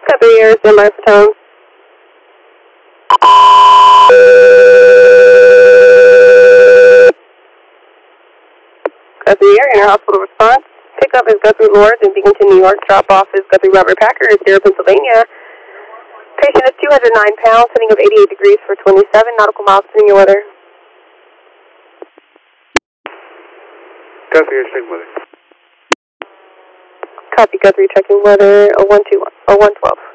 Guthrie Air, standby for tone. Guthrie Air, inter-hospital response. Pickup is Guthrie Lords in Binghamton, New York. Drop-off is Guthrie Robert Packer, Sierra, Pennsylvania. Patient is 209 pounds, setting of 88 degrees for 27 nautical miles in your weather. Guthrie Air, checking weather. Copy, Guthrie, checking weather, 0121, 0112.